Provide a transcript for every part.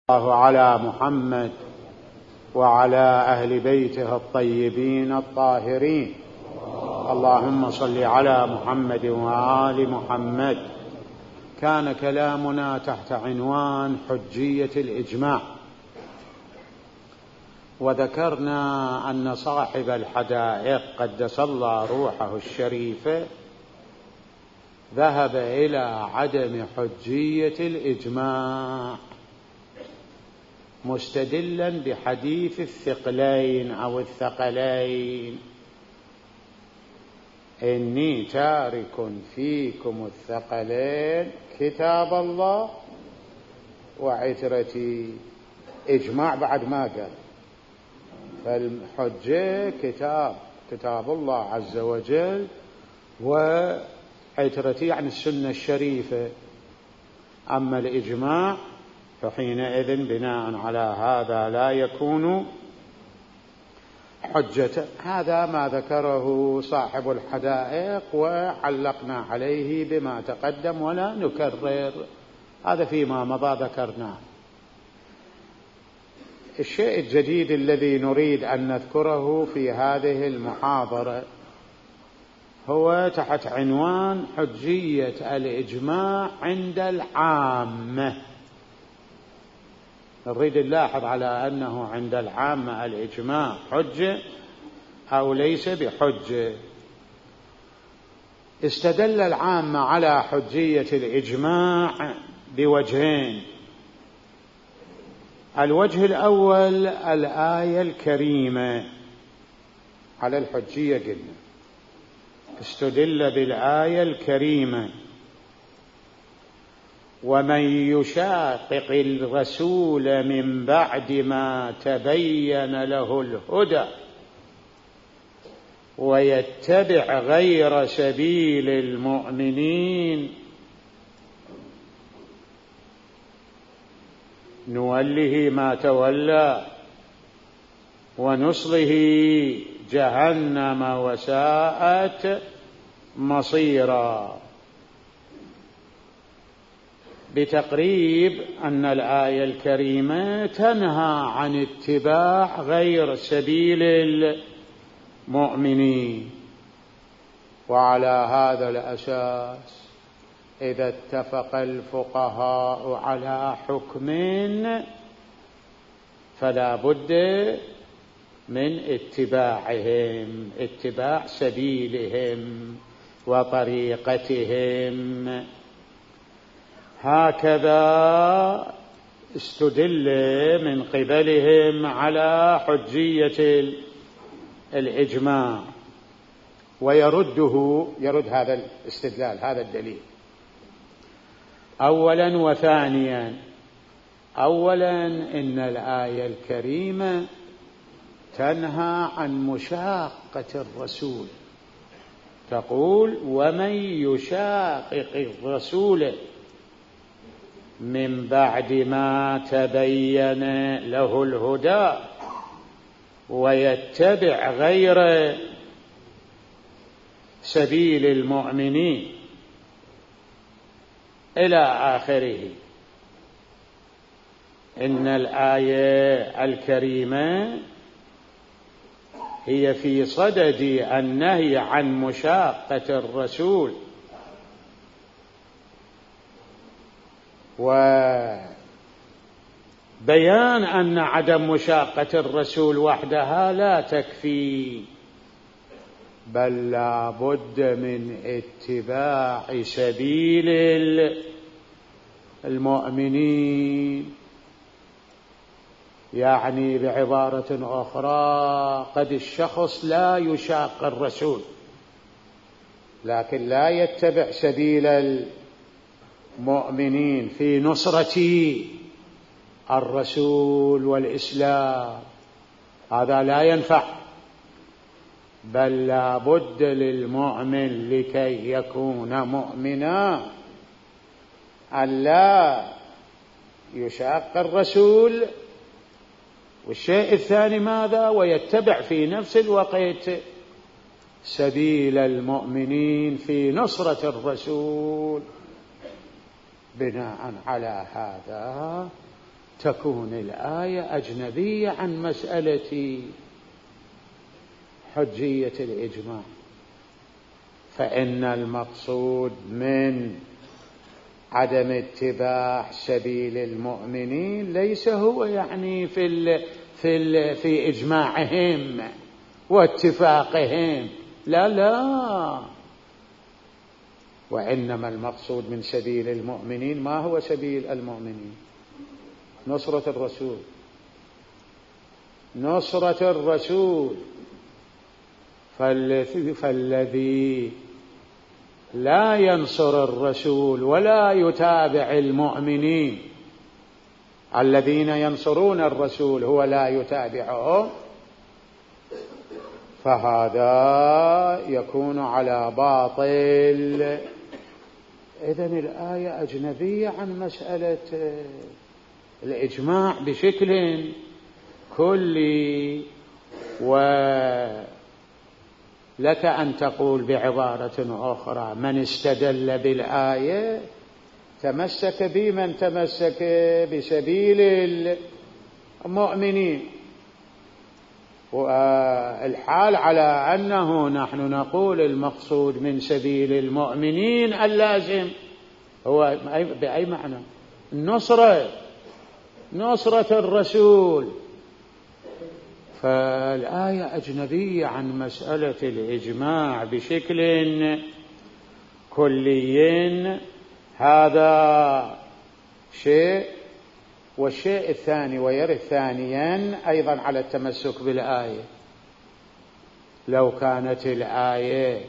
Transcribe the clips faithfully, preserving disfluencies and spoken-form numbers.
الله على محمد وعلى أهل بيته الطيبين الطاهرين. اللهم صل على محمد وآل محمد. كان كلامنا تحت عنوان حجية الإجماع، وذكرنا أن صاحب الحدائق قدس الله روحه الشريفة ذهب إلى عدم حجية الإجماع مستدلا بحديث الثقلين أو الثقلين: إني تارك فيكم الثقلين كتاب الله وعترتي. إجماع بعد ما قال، فالحجة كتاب كتاب الله عز وجل، وعترتي يعني السنة الشريفة. أما الإجماع فحينئذ بناء على هذا لا يكون حجة. هذا ما ذكره صاحب الحدائق، وعلقنا عليه بما تقدم ولا نكرر، هذا فيما مضى ذكرناه. الشيء الجديد الذي نريد أن نذكره في هذه المحاضرة هو تحت عنوان حجية الإجماع عند العامة. نريد نلاحظ على أنه عند العامة الإجماع حجة أو ليس بحجة. استدل العامة على حجية الإجماع بوجهين. الوجه الأول الآية الكريمة على الحجية. قلنا استدل بالآية الكريمة: ومن يشاقق الرسول من بعد ما تبين له الهدى ويتبع غير سبيل المؤمنين نوله ما تولى ونصله جهنم وساءت مصيرا. بتقريب أن الآية الكريمة تنهى عن اتباع غير سبيل المؤمنين، وعلى هذا الأساس إذا اتفق الفقهاء على حكم فلا بد من اتباعهم، اتباع سبيلهم وطريقتهم. هكذا استدل من قبلهم على حجية الإجماع، ويرده يرد هذا الاستدلال هذا الدليل أولا وثانيا. أولا إن الآية الكريمة تنهى عن مشاقة الرسول، تقول: ومن يشاقق الرسول من بعد ما تبين له الهدى ويتبع غير سبيل المؤمنين إلى آخره. إن الآية الكريمة هي في صدد النهي عن مشاقة الرسول، وبيان أن عدم مشاقة الرسول وحدها لا تكفي، بل لا بد من اتباع سبيل المؤمنين. يعني بعبارة أخرى، قد الشخص لا يشاق الرسول لكن لا يتبع سبيل المؤمنين في نصرة الرسول والإسلام، هذا لا ينفع، بل لا بد للمؤمن لكي يكون مؤمنا أن لا يشاق الرسول. والشيء الثاني ماذا؟ ويتبع في نفس الوقت سبيل المؤمنين في نصرة الرسول. بناء على هذا تكون الآية أجنبية عن مسألة حجية الإجماع، فإن المقصود من عدم اتباع سبيل المؤمنين ليس هو يعني في ال في ال في إجماعهم واتفاقهم، لا لا، وإنما المقصود من سبيل المؤمنين ما هو سبيل المؤمنين؟ نصرة الرسول، نصرة الرسول. فالذي لا ينصر الرسول ولا يتابع المؤمنين الذين ينصرون الرسول هو لا يتابعهم، فهذا يكون على باطل. إذن الآية أجنبية عن مسألة الإجماع بشكل كلي. ولك أن تقول بعبارة أخرى: من استدل بالآية تمسك بمن تمسك بسبيل المؤمنين، والحال على أنه نحن نقول المقصود من سبيل المؤمنين اللازم هو بأي معنى؟ النصرة، نصرة الرسول. فالآية أجنبية عن مسألة الإجماع بشكل كلي، هذا شيء. والشيء الثاني ويرث ثانيا أيضا على التمسك بالآية، لو كانت الآية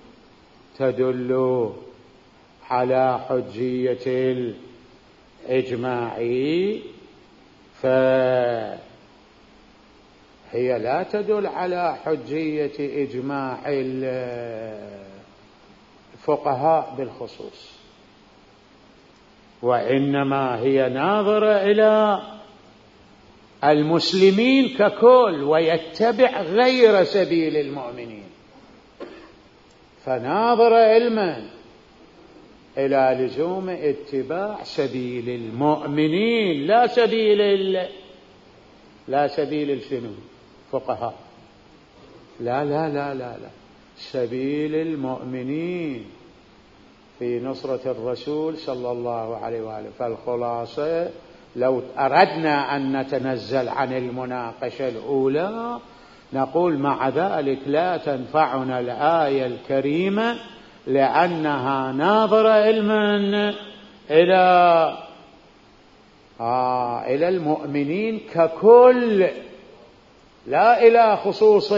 تدل على حجية الإجماع فهي لا تدل على حجية إجماع الفقهاء بالخصوص، وإنما هي ناظرة إلى المسلمين ككل ويتبع غير سبيل المؤمنين، فناظرة علما إلى لزوم اتباع سبيل المؤمنين لا سبيل ال... لا سبيل الشنو فقهاء، لا لا لا لا لا سبيل المؤمنين في نصرة الرسول صلى الله عليه وآله. فالخلاصة لو أردنا أن نتنزل عن المناقشة الأولى نقول مع ذلك لا تنفعنا الآية الكريمة لأنها ناظرة علما إلى آه إلى المؤمنين ككل لا إلى خصوص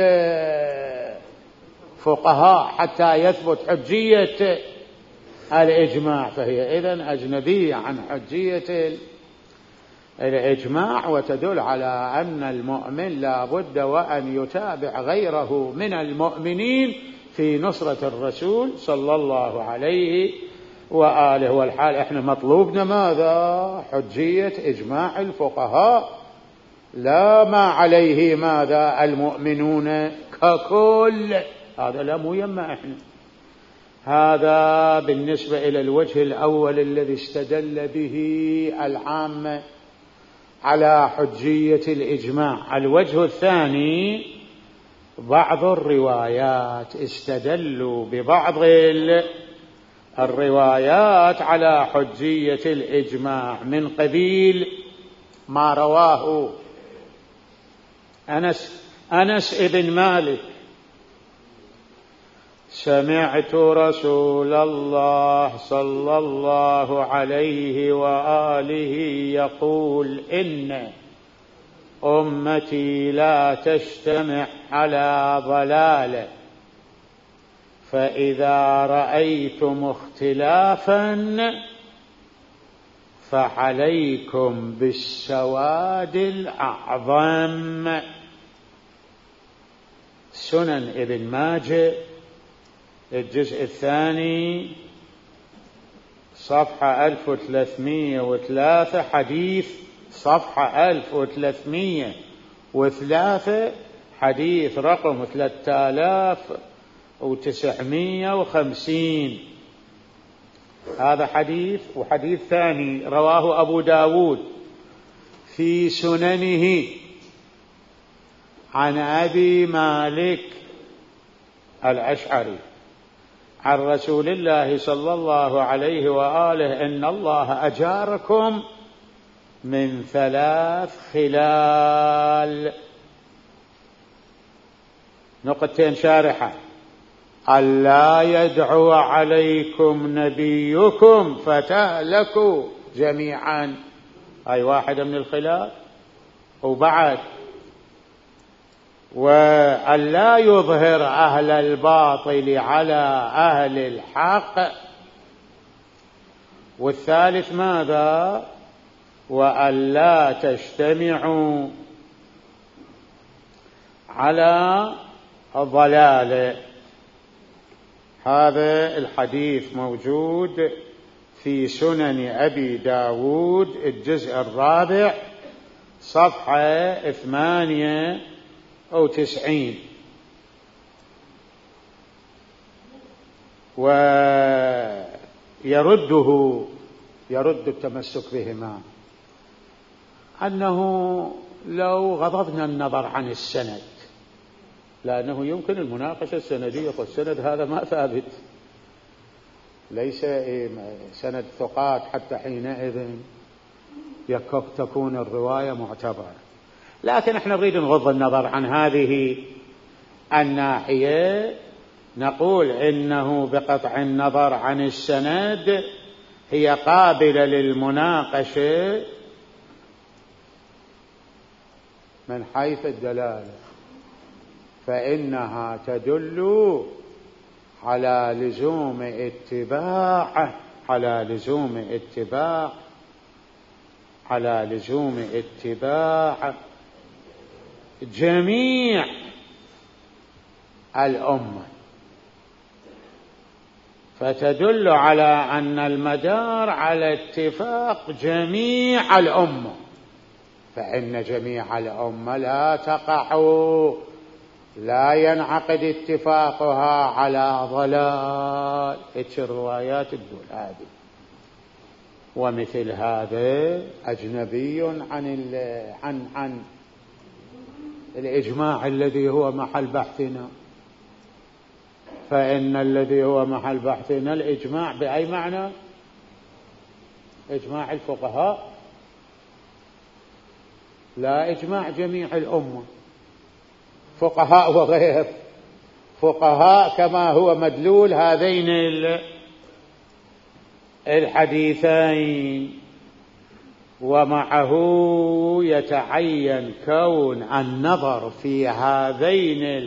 الفقهاء حتى يثبت حجية الإجماع. فهي إذن أجنبية عن حجية الإجماع، وتدل على أن المؤمن لا بد وأن يتابع غيره من المؤمنين في نصرة الرسول صلى الله عليه وآله. والحال إحنا مطلوبنا ماذا؟ حجية إجماع الفقهاء، لا ما عليه ماذا المؤمنون ككل. هذا لا مو يما إحنا. هذا بالنسبة إلى الوجه الأول الذي استدل به العامة على حجية الإجماع. الوجه الثاني بعض الروايات استدلوا ببعض الروايات على حجية الإجماع من قبيل ما رواه أنس أنس ابن مالك: سمعت رسول الله صلى الله عليه وآله يقول: إن أمتي لا تجتمع على ضلالة، فإذا رأيتم اختلافا فعليكم بالسواد الأعظم. سنن ابن ماجه الجزء الثاني صفحة ألف وثلاثمائة وثلاثة، حديث صفحة ألف وثلاثمائة وثلاثة، حديث رقم ثلاثة آلاف وتسعمائة وخمسين. هذا حديث. وحديث ثاني رواه أبو داود في سننه عن أبي مالك الأشعري عن رسول الله صلى الله عليه وآله إن الله أجاركم من ثلاث خلال. نقطتين شارحة: ألا يدعو عليكم نبيكم فتهلكوا جميعا، أي واحدة من الخلال، وبعد وألا يظهر أهل الباطل على أهل الحق، والثالث ماذا؟ وألا تجتمعوا على الضلال. هذا الحديث موجود في سنن أبي داود الجزء الرابع صفحة ثمانية وتسعين، ويرده يرد التمسك بهما أنه لو غضضنا النظر عن السند، لأنه يمكن المناقشة السندية، والسند هذا ما ثابت، ليس سند ثقات حتى حينئذ تكون الرواية معتبرة. لكن احنا نريد نغض النظر عن هذه الناحية، نقول إنه بقطع النظر عن السند هي قابلة للمناقشة من حيث الدلالة، فإنها تدل على لزوم اتباع على لزوم اتباع على لزوم اتباع جميع الأمة، فتدل على أن المدار على اتفاق جميع الأمة، فإن جميع الأمة لا تقع لا ينعقد اتفاقها على ضلال. اتش الروايات تقول هذه، ومثل هذا أجنبي عن عن عن الإجماع الذي هو محل بحثنا، فإن الذي هو محل بحثنا الإجماع بأي معنى؟ إجماع الفقهاء، لا إجماع جميع الأمة، فقهاء وغير فقهاء، كما هو مدلول هذين الحديثين. ومعه يتعين كون النظر في هذين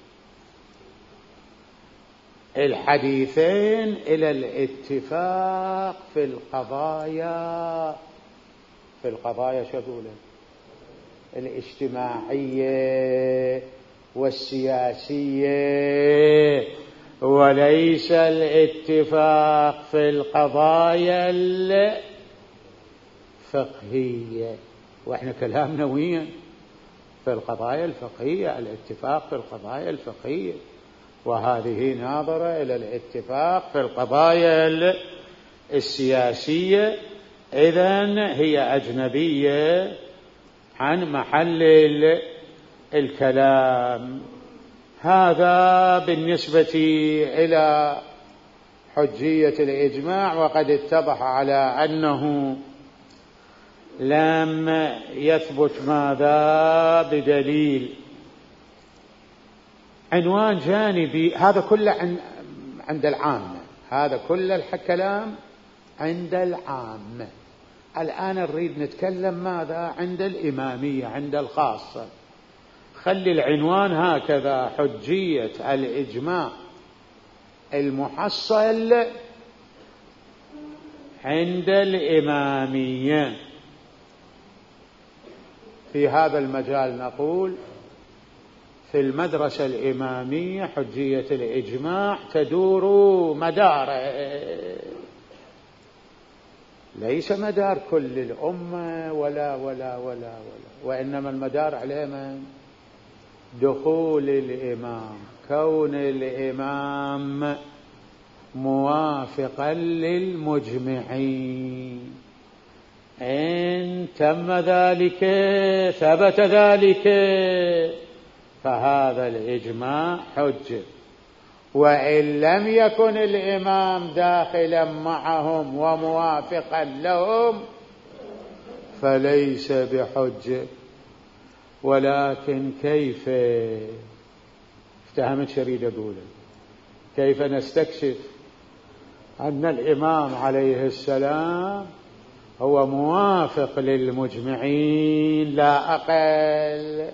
الحديثين إلى الاتفاق في القضايا في القضايا شغولة الاجتماعية والسياسية، وليس الاتفاق في القضايا الفقهية. واحنا كلامنا وين؟ في القضايا الفقهية، الاتفاق في القضايا الفقهية، وهذه ناظرة إلى الاتفاق في القضايا السياسية، إذن هي أجنبية عن محل الكلام. هذا بالنسبة إلى حجية الإجماع، وقد اتضح على أنه لم يثبت ماذا بدليل. عنوان جانبي، هذا كله عند العامة، هذا كل الكلام عند العامة. الآن نريد نتكلم ماذا عند الإمامية، عند الخاصة. خلي العنوان هكذا: حجية الإجماع المحصل عند الإمامية. في هذا المجال نقول في المدرسة الإمامية حجية الإجماع تدور مدار، ليس مدار كل الأمة ولا ولا ولا ولا وإنما المدار على من؟ دخول الإمام، كون الإمام موافقا للمجمعين. إن تم ذلك ثبت ذلك فهذا الإجماع حجة، وإن لم يكن الإمام داخلا معهم وموافقا لهم فليس بحجة. ولكن كيف افتهمت شريد أقوله، كيف نستكشف أن الإمام عليه السلام هو موافق للمجمعين لا أقل؟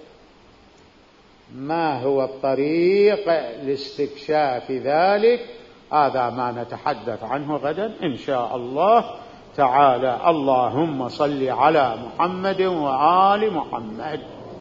ما هو الطريق لاستكشاف ذلك؟ هذا ما نتحدث عنه غدا إن شاء الله تعالى. اللهم صل على محمد وآل محمد.